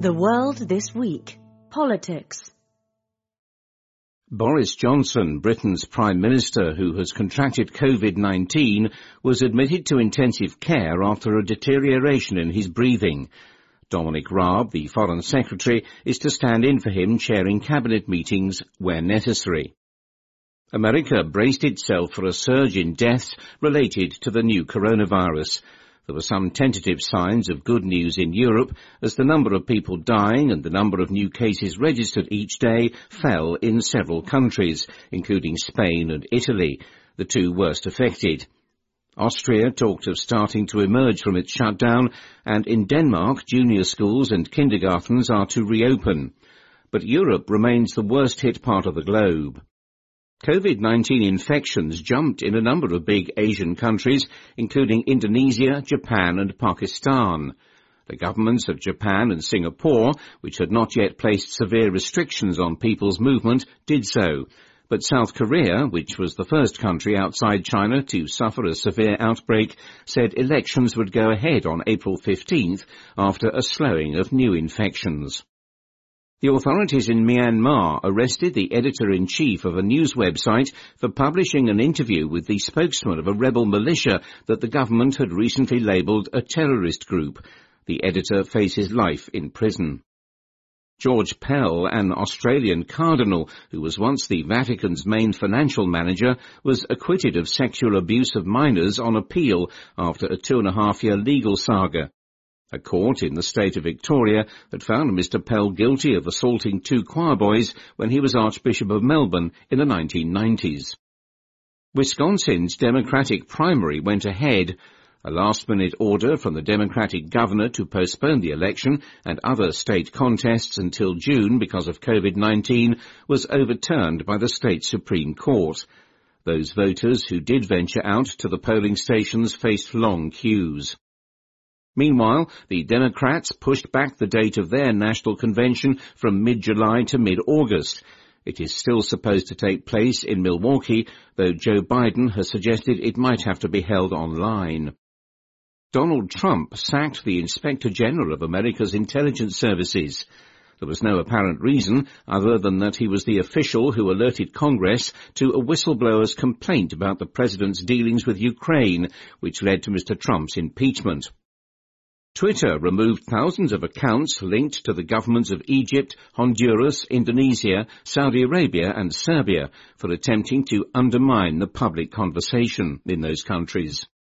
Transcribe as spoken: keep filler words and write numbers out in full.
The World This Week. Politics. Boris Johnson, Britain's Prime Minister who has contracted COVID nineteen, was admitted to intensive care after a deterioration in his breathing. Dominic Raab, the Foreign Secretary, is to stand in for him chairing cabinet meetings where necessary. America braced itself for a surge in deaths related to the new coronavirus. There were some tentative signs of good news in Europe as the number of people dying and the number of new cases registered each day fell in several countries, including Spain and Italy, the two worst affected. Austria talked of starting to emerge from its shutdown, and in Denmark, junior schools and kindergartens are to reopen. But Europe remains the worst hit part of the globe. COVID nineteen infections jumped in a number of big Asian countries, including Indonesia, Japan and Pakistan. The governments of Japan and Singapore, which had not yet placed severe restrictions on people's movement, did so. But South Korea, which was the first country outside China to suffer a severe outbreak, said elections would go ahead on April fifteenth after a slowing of new infections. The authorities in Myanmar arrested the editor-in-chief of a news website for publishing an interview with the spokesman of a rebel militia that the government had recently labelled a terrorist group. The editor faces life in prison. George Pell, an Australian cardinal who was once the Vatican's main financial manager, was acquitted of sexual abuse of minors on appeal after a two-and-a-half-year legal saga. A court in the state of Victoria had found Mister Pell guilty of assaulting two choir boys when he was Archbishop of Melbourne in the nineteen nineties. Wisconsin's Democratic primary went ahead. A last-minute order from the Democratic governor to postpone the election and other state contests until June because of COVID nineteen was overturned by the state Supreme Court. Those voters who did venture out to the polling stations faced long queues. Meanwhile, the Democrats pushed back the date of their national convention from mid-July to mid-August. It is still supposed to take place in Milwaukee, though Joe Biden has suggested it might have to be held online. Donald Trump sacked the Inspector General of America's intelligence services. There was no apparent reason other than that he was the official who alerted Congress to a whistleblower's complaint about the president's dealings with Ukraine, which led to Mister Trump's impeachment. Twitter removed thousands of accounts linked to the governments of Egypt, Honduras, Indonesia, Saudi Arabia and Serbia for attempting to undermine the public conversation in those countries.